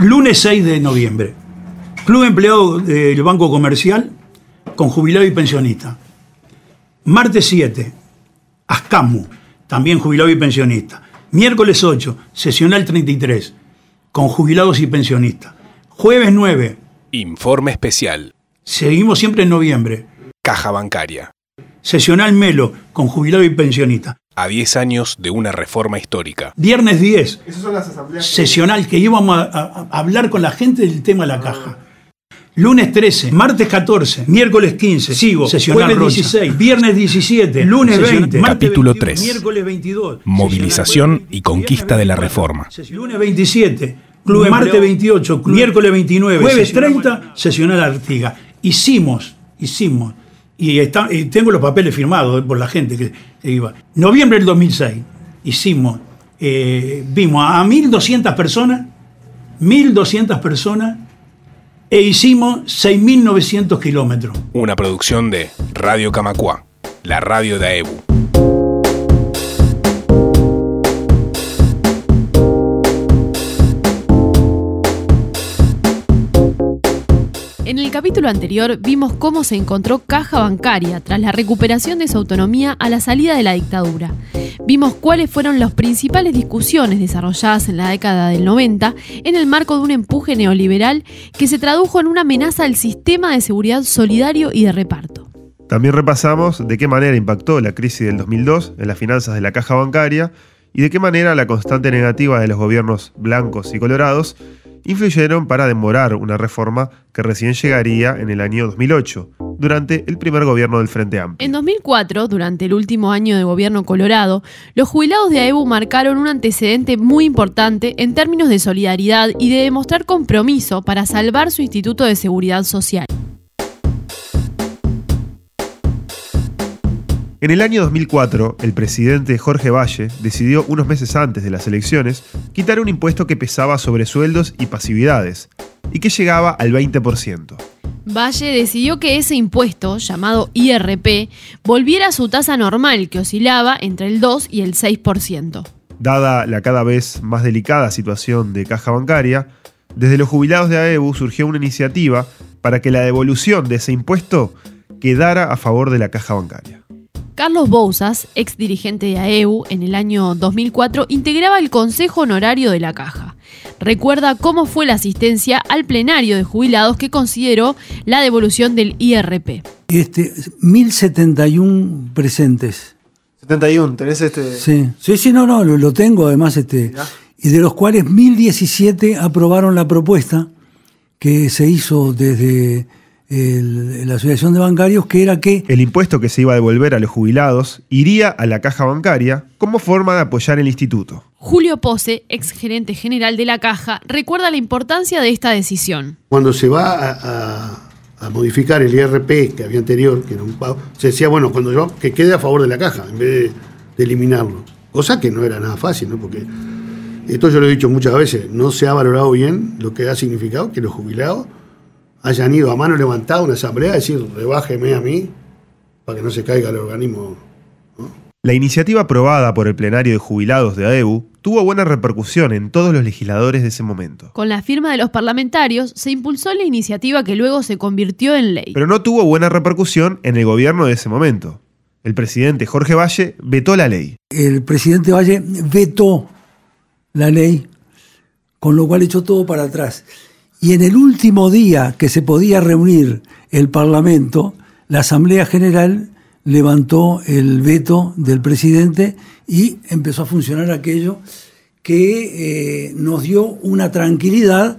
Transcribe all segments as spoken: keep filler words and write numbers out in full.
Lunes seis de noviembre. Club empleado del Banco Comercial con jubilado y pensionista. Martes siete. Ascamu, también jubilado y pensionista. Miércoles ocho. Sesional treinta y tres. Con jubilados y pensionistas. Jueves nueve. Informe especial. Seguimos siempre en noviembre. Caja Bancaria. Sesional Melo, con jubilado y pensionista. A diez años de una reforma histórica. Viernes diez. Esas son las asambleas. Sesional, que íbamos a, a, a hablar con la gente del tema de la caja. Lunes trece, martes catorce, miércoles quince, sigo, sesional jueves dieciséis, viernes diecisiete, lunes veinte, capítulo martes tres. Miércoles veintidós. Movilización y conquista de la reforma. Lunes veintisiete, club martes veintiocho, club, miércoles veintinueve, jueves treinta, sesional Artigas. Hicimos, hicimos, y, está, y tengo los papeles firmados por la gente que, que iba. Noviembre del dos mil seis, hicimos, eh, vimos a mil doscientas personas, mil doscientas personas, e hicimos seis mil novecientos kilómetros. Una producción de Radio Camacuá, la radio de A E B U. En el capítulo anterior vimos cómo se encontró Caja Bancaria tras la recuperación de su autonomía a la salida de la dictadura. Vimos cuáles fueron las principales discusiones desarrolladas en la década del noventa en el marco de un empuje neoliberal que se tradujo en una amenaza al sistema de seguridad solidario y de reparto. También repasamos de qué manera impactó la crisis del dos mil dos en las finanzas de la Caja Bancaria y de qué manera la constante negativa de los gobiernos blancos y colorados influyeron para demorar una reforma que recién llegaría en el año dos mil ocho, durante el primer gobierno del Frente Amplio. En dos mil cuatro, durante el último año de gobierno colorado, los jubilados de A E B U marcaron un antecedente muy importante en términos de solidaridad y de demostrar compromiso para salvar su Instituto de Seguridad Social. En el año dos mil cuatro, el presidente Jorge Valle decidió, unos meses antes de las elecciones, quitar un impuesto que pesaba sobre sueldos y pasividades, y que llegaba al veinte por ciento. Valle decidió que ese impuesto, llamado I R P, volviera a su tasa normal, que oscilaba entre el dos y el seis por ciento. Dada la cada vez más delicada situación de Caja Bancaria, desde los jubilados de A E B U surgió una iniciativa para que la devolución de ese impuesto quedara a favor de la Caja Bancaria. Carlos Bouzas, ex dirigente de A E B U en el año dos mil cuatro, integraba el Consejo Honorario de la Caja. Recuerda cómo fue la asistencia al plenario de jubilados que consideró la devolución del I R P. Este, mil setenta y uno presentes. setenta y uno, ¿tenés este? Sí, sí, sí, no, no, lo, lo tengo además, este, y de los cuales mil diecisiete aprobaron la propuesta que se hizo desde el, la Asociación de Bancarios, que era que el impuesto que se iba a devolver a los jubilados iría a la Caja Bancaria como forma de apoyar el instituto. Julio Pose, ex gerente general de la Caja, recuerda la importancia de esta decisión. Cuando se va a, a, a modificar el I R P que había anterior, que era un pago, se decía, bueno, cuando yo, que quede a favor de la Caja, en vez de, de eliminarlo. Cosa que no era nada fácil, ¿no? Porque esto yo lo he dicho muchas veces, no se ha valorado bien lo que ha significado que los jubilados hayan ido a mano levantada a una asamblea a decir, rebájeme a mí, para que no se caiga el organismo, ¿no? La iniciativa aprobada por el plenario de jubilados de A E B U tuvo buena repercusión en todos los legisladores de ese momento. Con la firma de los parlamentarios se impulsó la iniciativa que luego se convirtió en ley. Pero no tuvo buena repercusión en el gobierno de ese momento. El presidente Jorge Valle vetó la ley. El presidente Valle vetó la ley, con lo cual echó todo para atrás. Y en el último día que se podía reunir el Parlamento, la Asamblea General levantó el veto del presidente y empezó a funcionar aquello que eh, nos dio una tranquilidad.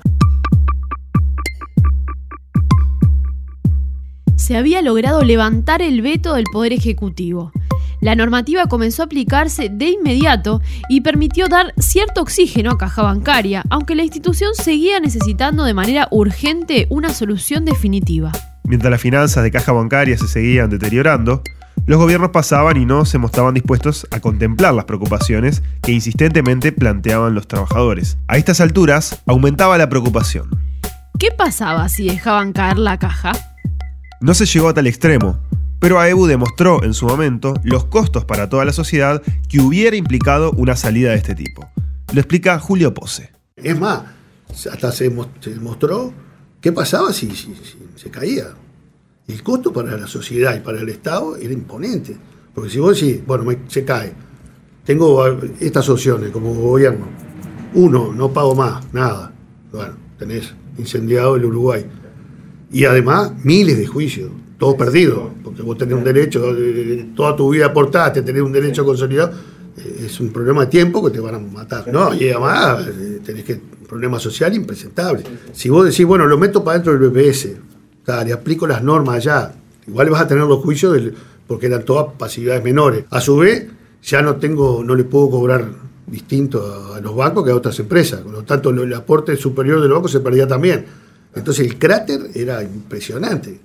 Se había logrado levantar el veto del Poder Ejecutivo. La normativa comenzó a aplicarse de inmediato y permitió dar cierto oxígeno a Caja Bancaria, aunque la institución seguía necesitando de manera urgente una solución definitiva. Mientras las finanzas de Caja Bancaria se seguían deteriorando, los gobiernos pasaban y no se mostraban dispuestos a contemplar las preocupaciones que insistentemente planteaban los trabajadores. A estas alturas, aumentaba la preocupación. ¿Qué pasaba si dejaban caer la Caja? No se llegó a tal extremo, pero A E B U demostró en su momento los costos para toda la sociedad que hubiera implicado una salida de este tipo. Lo explica Julio Pose. Es más, hasta se, se demostró qué pasaba si, si, si se caía. El costo para la sociedad y para el Estado era imponente. Porque si vos decís, bueno, me, se cae, tengo estas opciones como gobierno. Uno, no pago más, nada. Bueno, tenés incendiado el Uruguay. Y además, miles de juicios, todo perdido. Porque vos tenés un derecho, toda tu vida aportaste, tenés un derecho consolidado. Es un problema de tiempo que te van a matar. No, y además tenés que un problema social impresentable. Si vos decís, bueno, lo meto para dentro del B P S, o sea, le aplico las normas allá, igual vas a tener los juicios del, porque eran todas pasividades menores. A su vez, ya no tengo, no le puedo cobrar distinto a, a los bancos que a otras empresas. Por lo tanto, el aporte superior de los bancos se perdía también. Entonces el cráter era impresionante.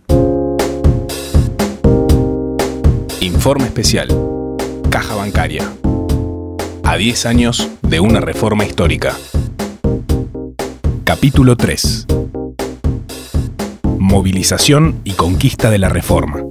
Informe especial. Caja Bancaria. A diez años de una reforma histórica. Capítulo tres. Movilización y conquista de la reforma.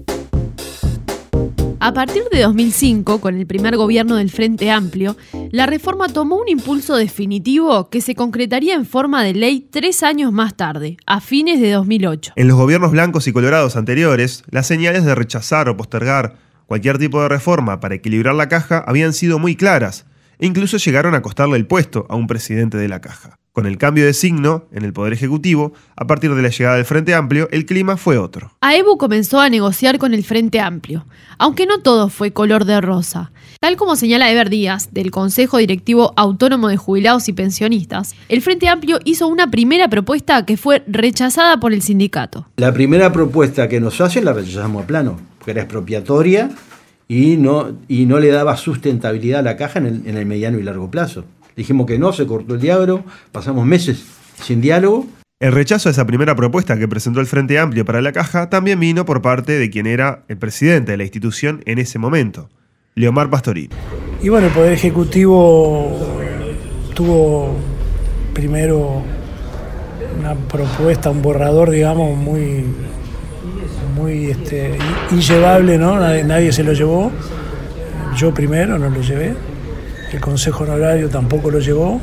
A partir de dos mil cinco, con el primer gobierno del Frente Amplio, la reforma tomó un impulso definitivo que se concretaría en forma de ley tres años más tarde, a fines de dos mil ocho. En los gobiernos blancos y colorados anteriores, las señales de rechazar o postergar cualquier tipo de reforma para equilibrar la caja habían sido muy claras, e incluso llegaron a costarle el puesto a un presidente de la caja. Con el cambio de signo en el Poder Ejecutivo, a partir de la llegada del Frente Amplio, el clima fue otro. AEBU comenzó a negociar con el Frente Amplio, aunque no todo fue color de rosa. Tal como señala Eber Díaz, del Consejo Directivo Autónomo de Jubilados y Pensionistas, el Frente Amplio hizo una primera propuesta que fue rechazada por el sindicato. La primera propuesta que nos hacen la rechazamos a plano, porque era expropiatoria y no, y no le daba sustentabilidad a la caja en el, en el mediano y largo plazo. Dijimos que no, se cortó el diálogo, pasamos meses sin diálogo. El rechazo a esa primera propuesta que presentó el Frente Amplio para la caja también vino por parte de quien era el presidente de la institución en ese momento, Leomar Pastorino. Y bueno, el Poder Ejecutivo tuvo primero una propuesta, un borrador, digamos, muy, muy este, inllevable, ¿no? Nadie, nadie se lo llevó. Yo primero no lo llevé. El Consejo Honorario tampoco lo llevó.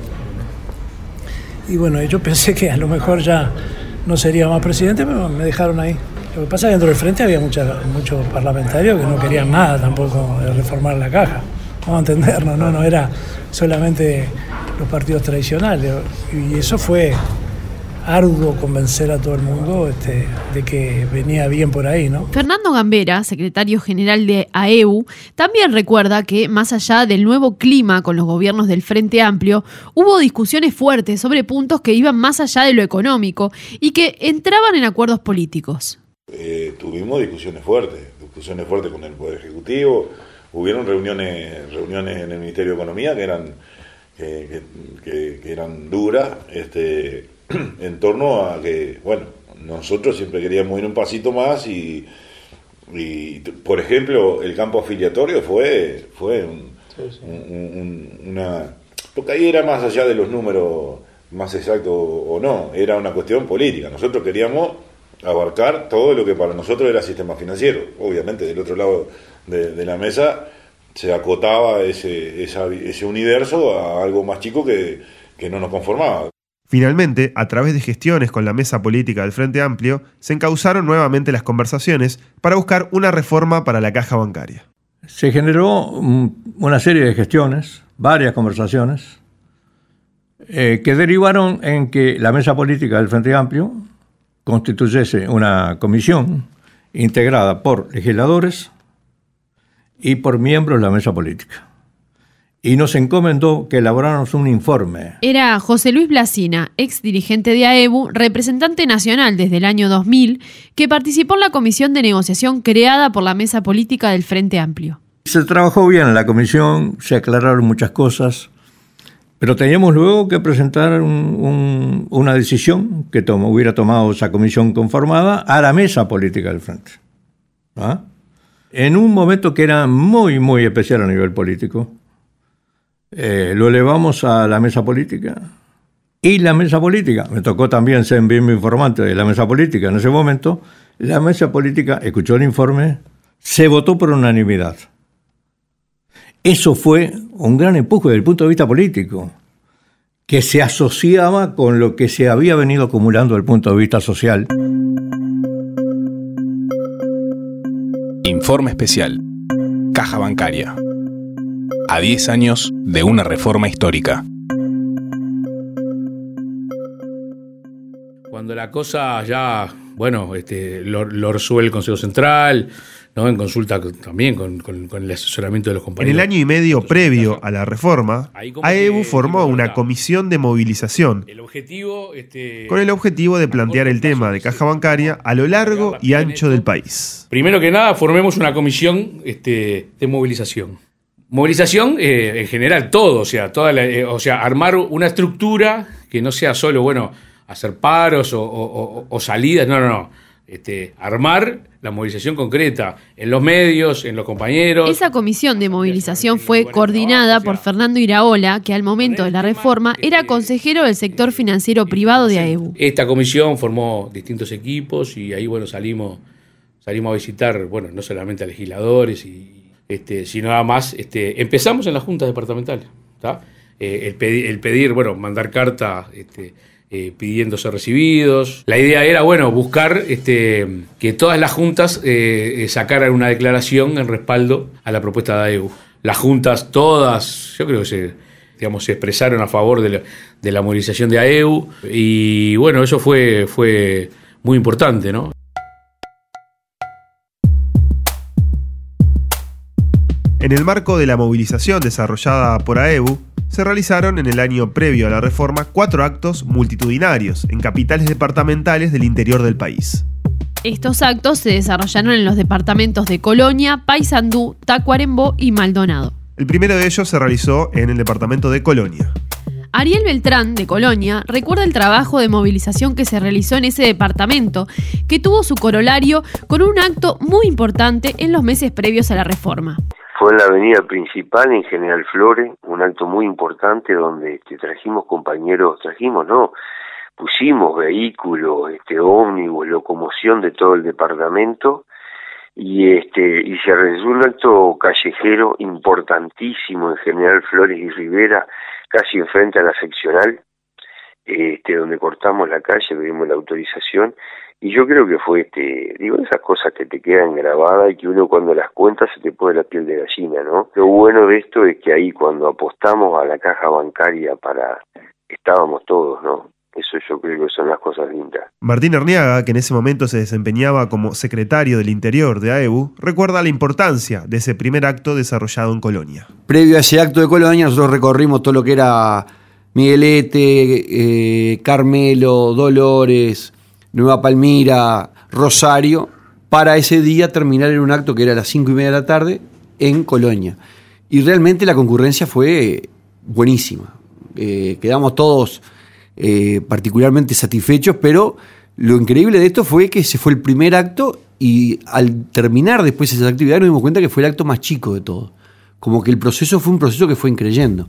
Y bueno, yo pensé que a lo mejor ya no sería más presidente, pero me dejaron ahí. Lo que pasa es que dentro del Frente había mucha, muchos parlamentarios que no querían nada tampoco de reformar la caja. Vamos a entendernos, no, no era solamente los partidos tradicionales. Y eso fue arduo convencer a todo el mundo este, de que venía bien por ahí, ¿no? Fernando Gambera, secretario general de AEBU, también recuerda que, más allá del nuevo clima con los gobiernos del Frente Amplio, hubo discusiones fuertes sobre puntos que iban más allá de lo económico y que entraban en acuerdos políticos. Eh, tuvimos discusiones fuertes, discusiones fuertes con el Poder Ejecutivo, hubieron reuniones, reuniones en el Ministerio de Economía que eran, que, que, que eran duras, este... en torno a que, bueno, nosotros siempre queríamos ir un pasito más y, y por ejemplo, el campo afiliatorio fue fue un, sí, sí. Un, un, una... Porque ahí era más allá de los números más exactos o no, era una cuestión política. Nosotros queríamos abarcar todo lo que para nosotros era sistema financiero. Obviamente, del otro lado de, de la mesa se acotaba ese, esa, ese universo a algo más chico que, que no nos conformaba. Finalmente, a través de gestiones con la mesa política del Frente Amplio, se encauzaron nuevamente las conversaciones para buscar una reforma para la caja bancaria. Se generó una serie de gestiones, varias conversaciones, eh, que derivaron en que la mesa política del Frente Amplio constituyese una comisión integrada por legisladores y por miembros de la mesa política. Y nos encomendó que elaboráramos un informe. Era José Luis Blasina, ex dirigente de AEBU, representante nacional desde el año dos mil, que participó en la comisión de negociación creada por la mesa política del Frente Amplio. Se trabajó bien en la comisión, se aclararon muchas cosas, pero teníamos luego que presentar un, un, una decisión que tom- hubiera tomado esa comisión conformada a la mesa política del Frente. ¿Ah? En un momento que era muy, muy especial a nivel político, Eh, lo elevamos a la mesa política y la mesa política, me tocó también ser bien informante de la mesa política en ese momento, la mesa política escuchó el informe, se votó por unanimidad. Eso fue un gran empuje desde el punto de vista político, que se asociaba con lo que se había venido acumulando desde el punto de vista social. Informe especial. Caja Bancaria. A diez años de una reforma histórica. Cuando la cosa ya, bueno, este, lo, lo resuelve el Consejo Central, ¿no? En consulta también con, con, con el asesoramiento de los compañeros. En el año y medio previo a la reforma, AEBU formó una comisión de movilización el objetivo, este, con el objetivo de plantear el tema de caja bancaria a lo largo y ancho del país. Primero que nada, formemos una comisión este, de movilización. Movilización eh, en general, todo, o sea, toda la, eh, o sea, armar una estructura que no sea solo, bueno, hacer paros o, o, o salidas, no, no, no. Este, armar la movilización concreta en los medios, en los compañeros. Esa comisión de movilización fue coordinada por Fernando Iraola, que al momento de la reforma era consejero del sector financiero privado de AEBU. Esta comisión formó distintos equipos y ahí, bueno, salimos, salimos a visitar, bueno, no solamente a legisladores, y, este, sino además, este, empezamos en las juntas departamentales, ¿tá? Eh, el, pedir, el pedir, bueno, mandar carta, este, Eh, pidiendo ser recibidos. La idea era, bueno, buscar este, que todas las juntas eh, sacaran una declaración en respaldo a la propuesta de AEBU. Las juntas todas, yo creo que se, digamos, se expresaron a favor de la, de la movilización de AEBU y bueno, eso fue, fue muy importante, ¿no? En el marco de la movilización desarrollada por AEBU, se realizaron en el año previo a la reforma cuatro actos multitudinarios en capitales departamentales del interior del país. Estos actos se desarrollaron en los departamentos de Colonia, Paysandú, Tacuarembó y Maldonado. El primero de ellos se realizó en el departamento de Colonia. Ariel Beltrán, de Colonia, recuerda el trabajo de movilización que se realizó en ese departamento, que tuvo su corolario con un acto muy importante en los meses previos a la reforma. Fue en la avenida principal, en General Flores, un acto muy importante donde este, trajimos compañeros, trajimos, no, pusimos vehículos, este, ómnibus, locomoción de todo el departamento y este y se realizó un acto callejero importantísimo en General Flores y Rivera, casi enfrente a la seccional, este, donde cortamos la calle, pedimos la autorización. Y yo creo que fue, este, digo, esas cosas que te quedan grabadas y que uno cuando las cuenta se te pone la piel de gallina, ¿no? Lo bueno de esto es que ahí cuando apostamos a la caja bancaria para, estábamos todos, ¿no? Eso yo creo que son las cosas lindas. Martín Arniaga, que en ese momento se desempeñaba como secretario del Interior de AEBU, recuerda la importancia de ese primer acto desarrollado en Colonia. Previo a ese acto de Colonia, nosotros recorrimos todo lo que era Miguelete, eh, Carmelo, Dolores, Nueva Palmira, Rosario, para ese día terminar en un acto que era a las cinco y media de la tarde en Colonia. Y realmente la concurrencia fue buenísima. Eh, quedamos todos eh, particularmente satisfechos, pero lo increíble de esto fue que ese fue el primer acto y al terminar después esa actividad nos dimos cuenta que fue el acto más chico de todo. Como que el proceso fue un proceso que fue increyendo.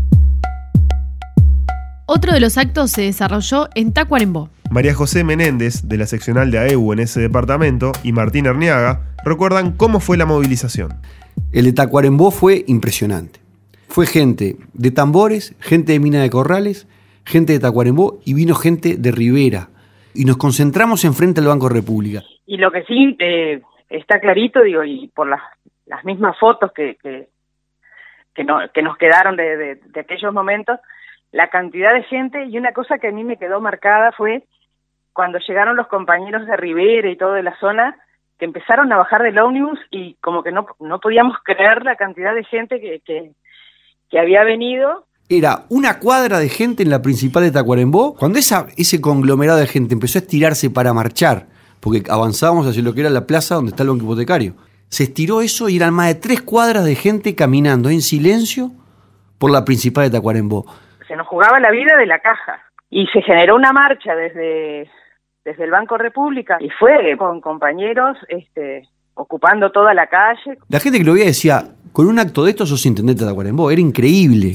Otro de los actos se desarrolló en Tacuarembó. María José Menéndez, de la seccional de AEBU en ese departamento, y Martín Arniaga recuerdan cómo fue la movilización. El de Tacuarembó fue impresionante. Fue gente de Tambores, gente de Mina de Corrales, gente de Tacuarembó y vino gente de Rivera. Y nos concentramos enfrente al Banco República. Y lo que sí eh, está clarito, digo, y por las, las mismas fotos que, que, que, no, que nos quedaron de, de, de aquellos momentos, la cantidad de gente, y una cosa que a mí me quedó marcada fue cuando llegaron los compañeros de Rivera y todo de la zona, que empezaron a bajar del ómnibus y como que no, no podíamos creer la cantidad de gente que, que, que había venido. Era una cuadra de gente en la principal de Tacuarembó. Cuando esa, ese conglomerado de gente empezó a estirarse para marchar, porque avanzábamos hacia lo que era la plaza donde está el banco hipotecario, se estiró eso y eran más de tres cuadras de gente caminando en silencio por la principal de Tacuarembó. Se nos jugaba la vida de la caja y se generó una marcha desde, desde el Banco República y fue con compañeros este, ocupando toda la calle. La gente que lo veía decía, con un acto de esto sos intendente de Tacuarembó, era increíble.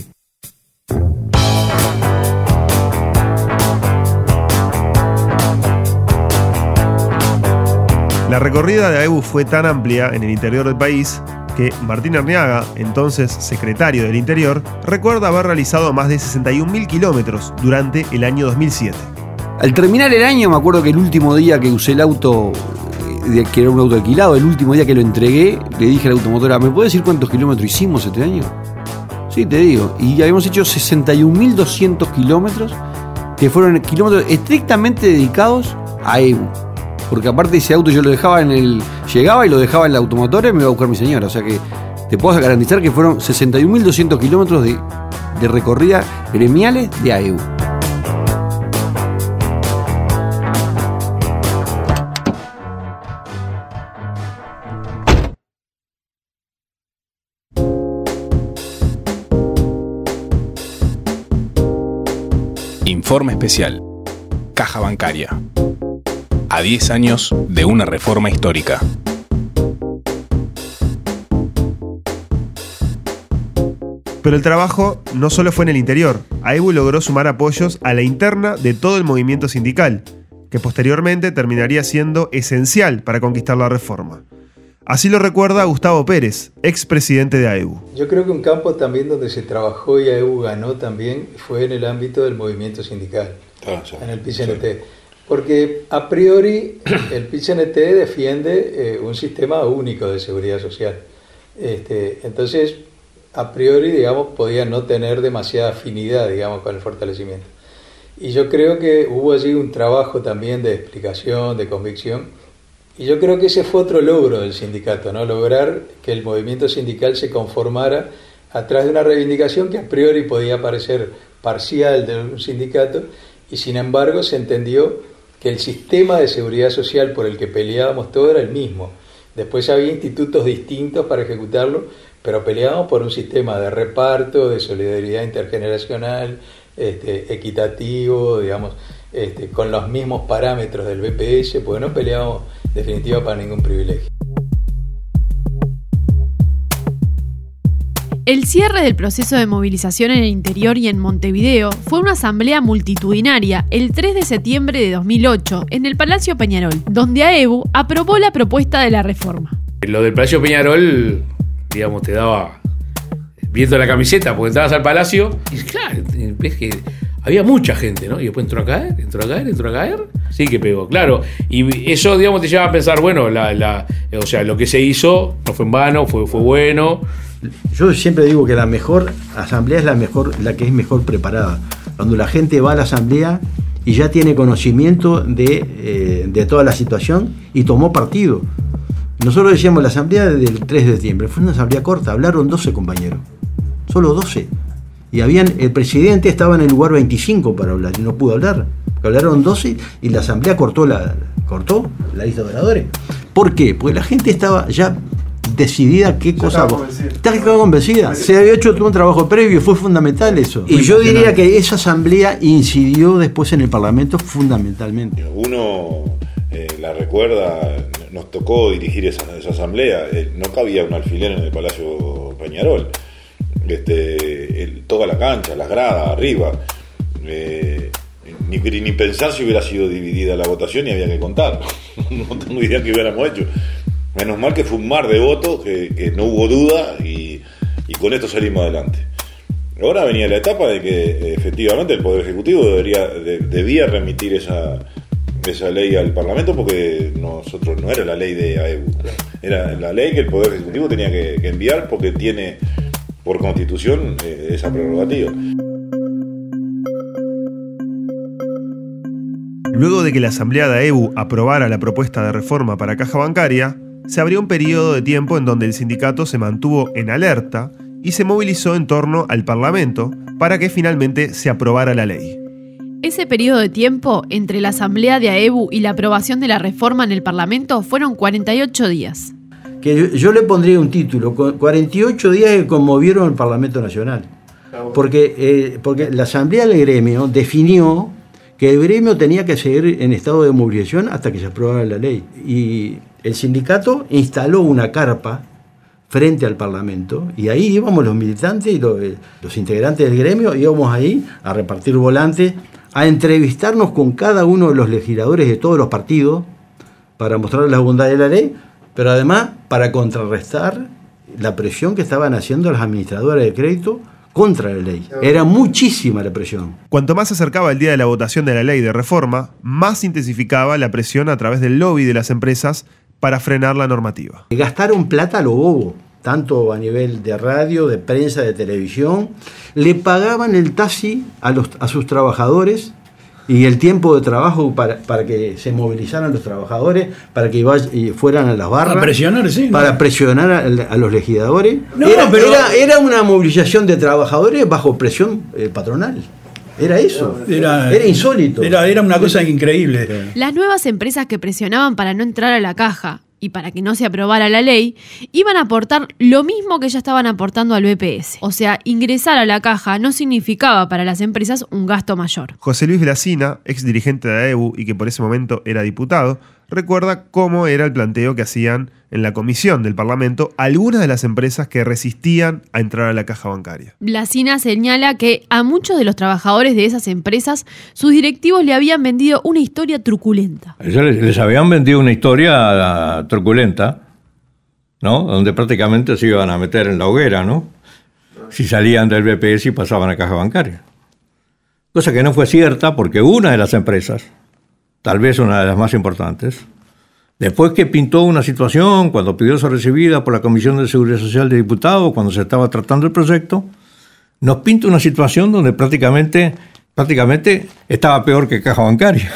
La recorrida de AEBU fue tan amplia en el interior del país que Martín Arriaga, entonces secretario del Interior, recuerda haber realizado más de sesenta y un mil kilómetros durante el año dos mil siete. Al terminar el año, me acuerdo que el último día que usé el auto, que era un auto alquilado, el último día que lo entregué, le dije a la automotora, ¿me puedes decir cuántos kilómetros hicimos este año? Sí, te digo. Y habíamos hecho sesenta y un mil doscientos kilómetros, que fueron kilómetros estrictamente dedicados a E U. Porque aparte ese auto yo lo dejaba en el... Llegaba y lo dejaba en la automotora y me iba a buscar mi señora. O sea que te puedo garantizar que fueron sesenta y un mil doscientos kilómetros de, de recorrida gremiales de A E U. Informe especial. Caja Bancaria. A diez años de una reforma histórica. Pero el trabajo no solo fue en el interior. A E U logró sumar apoyos a la interna de todo el movimiento sindical, que posteriormente terminaría siendo esencial para conquistar la reforma. Así lo recuerda Gustavo Pérez, expresidente de A E U. Yo creo que un campo también donde se trabajó y A E U ganó también fue en el ámbito del movimiento sindical, ah, sí, en el P C N T. Sí. Porque a priori el P C N T defiende eh, un sistema único de seguridad social. Este, entonces, a priori, digamos, podía no tener demasiada afinidad, digamos, con el fortalecimiento. Y yo creo que hubo allí un trabajo también de explicación, de convicción. Y yo creo que ese fue otro logro del sindicato, ¿no? Lograr que el movimiento sindical se conformara atrás de una reivindicación que a priori podía parecer parcial de un sindicato, y sin embargo se entendió que el sistema de seguridad social por el que peleábamos todo era el mismo. Después había institutos distintos para ejecutarlo, pero peleábamos por un sistema de reparto, de solidaridad intergeneracional, este, equitativo, digamos, este, con los mismos parámetros del B P S, porque no peleábamos definitiva para ningún privilegio. El cierre del proceso de movilización en el interior y en Montevideo fue una asamblea multitudinaria el tres de septiembre de dos mil ocho en el Palacio Peñarol, donde A E U aprobó la propuesta de la reforma. Lo del Palacio Peñarol, digamos, te daba viendo la camiseta, porque entrabas al Palacio y claro, ves que había mucha gente, ¿no? Y después entró a caer, entró a caer, entró a caer. Sí que pegó, claro. Y eso, digamos, te lleva a pensar, bueno, la, la, o sea, lo que se hizo no fue en vano, fue, fue bueno. Yo siempre digo que la mejor asamblea es la mejor, la que es mejor preparada. Cuando la gente va a la asamblea y ya tiene conocimiento de, eh, de toda la situación y tomó partido. Nosotros decíamos la asamblea del tres de septiembre, fue una asamblea corta, hablaron doce compañeros, solo doce. Y habían, el presidente estaba en el lugar veinticinco para hablar y no pudo hablar. Hablaron doce y la asamblea cortó la, cortó la lista de oradores. ¿Por qué? Porque la gente estaba ya decidida qué ya cosa... Estaba convencida. Estaba convencida. Se había hecho todo un trabajo previo, fue fundamental eso. Y yo diría que esa asamblea incidió después en el Parlamento fundamentalmente. Uno eh, la recuerda, nos tocó dirigir esa, esa asamblea, eh, no cabía un alfiler en el Palacio Peñarol. Este, el, toda la cancha, las gradas, arriba. Eh, ni, ni pensar si hubiera sido dividida la votación y había que contar. No tengo idea que hubiéramos hecho. Menos mal que fue un mar de votos, que, que no hubo duda y, y con esto salimos adelante. Ahora venía la etapa de que efectivamente el Poder Ejecutivo debería, de, debía remitir esa, esa ley al Parlamento, porque nosotros no era la ley de A E U, era la ley que el Poder Ejecutivo tenía que, que enviar porque tiene por constitución eh, esa prerrogativa. Luego de que la Asamblea de A E U aprobara la propuesta de reforma para Caja Bancaria, se abrió un periodo de tiempo en donde el sindicato se mantuvo en alerta y se movilizó en torno al Parlamento para que finalmente se aprobara la ley. Ese periodo de tiempo entre la Asamblea de A E U y la aprobación de la reforma en el Parlamento fueron cuarenta y ocho días. Que yo, yo le pondría un título, cuarenta y ocho días que conmovieron el Parlamento Nacional. Porque, eh, porque la Asamblea del Gremio definió que el gremio tenía que seguir en estado de movilización hasta que se aprobara la ley. Y el sindicato instaló una carpa frente al Parlamento y ahí íbamos los militantes y los, los integrantes del gremio, íbamos ahí a repartir volantes, a entrevistarnos con cada uno de los legisladores de todos los partidos para mostrar la bondad de la ley, pero además para contrarrestar la presión que estaban haciendo las administradoras de crédito contra la ley. Era muchísima la presión. Cuanto más se acercaba el día de la votación de la ley de reforma, más se intensificaba la presión a través del lobby de las empresas para frenar la normativa. Gastaron plata a lo bobo, tanto a nivel de radio, de prensa, de televisión. Le pagaban el taxi a, los, a sus trabajadores y el tiempo de trabajo para, para que se movilizaran los trabajadores, para que vaya, y fueran a las barras. Para presionar, sí. Para no. presionar a, a los legisladores. No, era, pero... era, era una movilización de trabajadores bajo presión eh, patronal. Era eso. Era, era insólito. Era, era una cosa increíble. Las nuevas empresas que presionaban para no entrar a la caja y para que no se aprobara la ley, iban a aportar lo mismo que ya estaban aportando al B P S. O sea, ingresar a la caja no significaba para las empresas un gasto mayor. José Luis Blasina, ex dirigente de A E B U y que por ese momento era diputado, recuerda cómo era el planteo que hacían en la comisión del Parlamento algunas de las empresas que resistían a entrar a la caja bancaria. Blasina señala que a muchos de los trabajadores de esas empresas, sus directivos le habían vendido una historia truculenta. Ellos les, les habían vendido una historia uh, truculenta, ¿no? Donde prácticamente se iban a meter en la hoguera, ¿no? Si salían del B P S y pasaban a caja bancaria. Cosa que no fue cierta porque una de las empresas, tal vez una de las más importantes, después que pintó una situación, cuando pidió ser recibida por la Comisión de Seguridad Social de Diputados, cuando se estaba tratando el proyecto, nos pinta una situación donde prácticamente, prácticamente estaba peor que caja bancaria.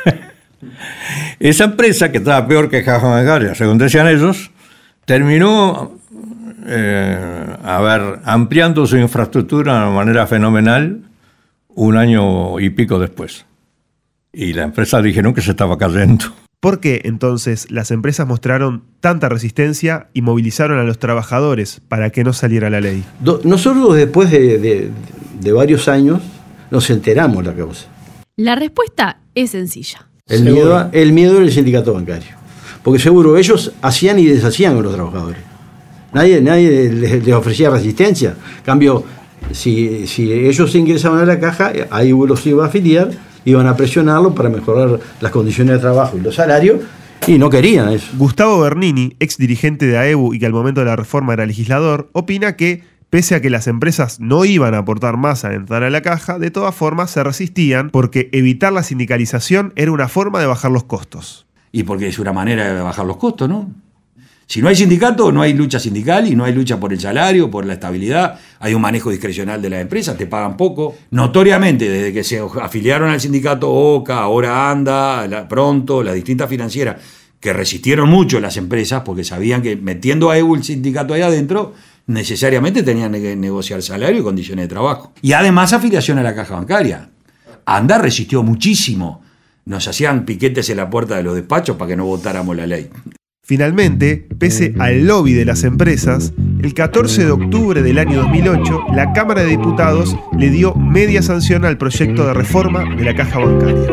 Esa empresa, que estaba peor que caja bancaria, según decían ellos, terminó eh, a ver, ampliando su infraestructura de una manera fenomenal un año y pico después. Y la empresa dijeron que se estaba cayendo. ¿Por qué entonces las empresas mostraron tanta resistencia y movilizaron a los trabajadores para que no saliera la ley? Do, nosotros después de, de, de varios años nos enteramos de la causa. La respuesta es sencilla. El miedo, el miedo del sindicato bancario. Porque seguro ellos hacían y deshacían con los trabajadores. Nadie, nadie les, les ofrecía resistencia. En cambio, si, si ellos ingresaban a la caja, ahí los iba a afiliar, iban a presionarlo para mejorar las condiciones de trabajo y los salarios, y no querían eso. Gustavo Bernini, ex dirigente de A E B U y que al momento de la reforma era legislador, opina que, pese a que las empresas no iban a aportar más a entrar a la caja, de todas formas se resistían porque evitar la sindicalización era una forma de bajar los costos. Y porque es una manera de bajar los costos, ¿no? Si no hay sindicato, no hay lucha sindical y no hay lucha por el salario, por la estabilidad. Hay un manejo discrecional de las empresas, te pagan poco. Notoriamente, desde que se afiliaron al sindicato OCA, ahora ANDA, la, Pronto, las distintas financieras, que resistieron mucho las empresas porque sabían que metiendo a E U el sindicato ahí adentro, necesariamente tenían que negociar salario y condiciones de trabajo. Y además afiliación a la caja bancaria. ANDA resistió muchísimo. Nos hacían piquetes en la puerta de los despachos para que no votáramos la ley. Finalmente, pese al lobby de las empresas, el catorce de octubre del año dos mil ocho, la Cámara de Diputados le dio media sanción al proyecto de reforma de la caja bancaria.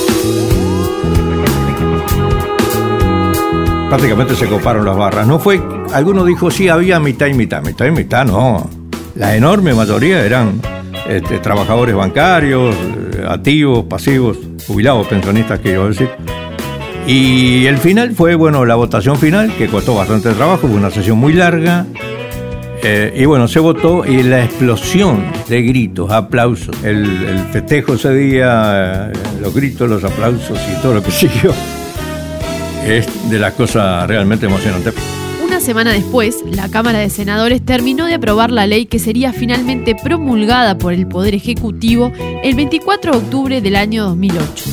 Prácticamente se coparon las barras. No fue, alguno dijo sí, había mitad y mitad, mitad y mitad, no. La enorme mayoría eran este, trabajadores bancarios, activos, pasivos, jubilados, pensionistas, quiero decir. Y el final fue, bueno, la votación final, que costó bastante trabajo, fue una sesión muy larga. Eh, y bueno, se votó y la explosión de gritos, aplausos, el, el festejo ese día, eh, los gritos, los aplausos y todo lo que siguió, es de las cosas realmente emocionantes. Una semana después, la Cámara de Senadores terminó de aprobar la ley que sería finalmente promulgada por el Poder Ejecutivo el veinticuatro de octubre del año dos mil ocho.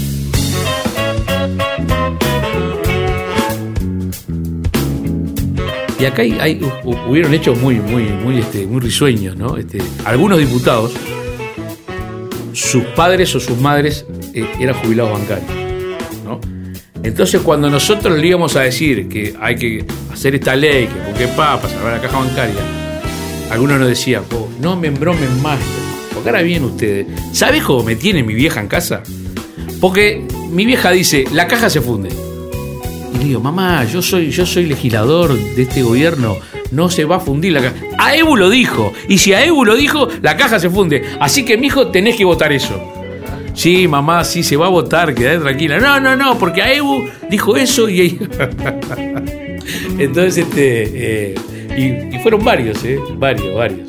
Y acá hay, hay, hubieron hechos muy, muy, muy, este, muy risueños, ¿no? Este, algunos diputados, sus padres o sus madres eh, eran jubilados bancarios, ¿no? Entonces, cuando nosotros le íbamos a decir que hay que hacer esta ley, que porque pa, para salvar la caja bancaria, algunos nos decían, oh, no me embromen más, porque ahora vienen ustedes. ¿Sabes cómo me tiene mi vieja en casa? Porque mi vieja dice, la caja se funde. Y le digo, mamá, yo soy, yo soy legislador de este gobierno, no se va a fundir la caja. A E B U lo dijo, y si a E B U lo dijo, la caja se funde. Así que, mijo, tenés que votar eso. Sí, mamá, sí, se va a votar, quedate tranquila. No, no, no, porque a E B U dijo eso y... Entonces, este, eh, Y, y fueron varios, ¿eh? Varios, varios.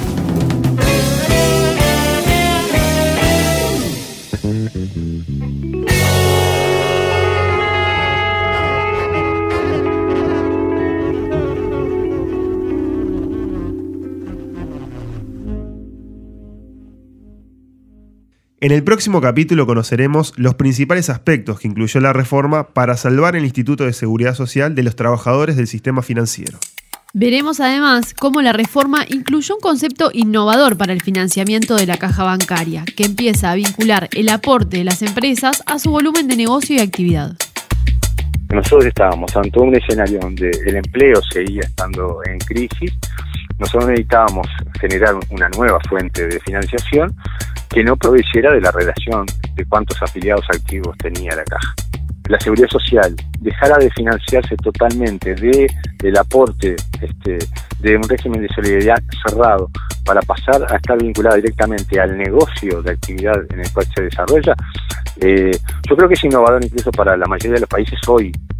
En el próximo capítulo conoceremos los principales aspectos que incluyó la reforma para salvar el Instituto de Seguridad Social de los trabajadores del sistema financiero. Veremos además cómo la reforma incluyó un concepto innovador para el financiamiento de la caja bancaria, que empieza a vincular el aporte de las empresas a su volumen de negocio y actividad. Nosotros estábamos ante un escenario donde el empleo seguía estando en crisis. Nosotros necesitábamos generar una nueva fuente de financiación que no proveyera de la relación de cuántos afiliados activos tenía la caja. La seguridad social dejara de financiarse totalmente de del aporte este, de un régimen de solidaridad cerrado para pasar a estar vinculada directamente al negocio de actividad en el cual se desarrolla, eh, yo creo que es innovador incluso para la mayoría de los países hoy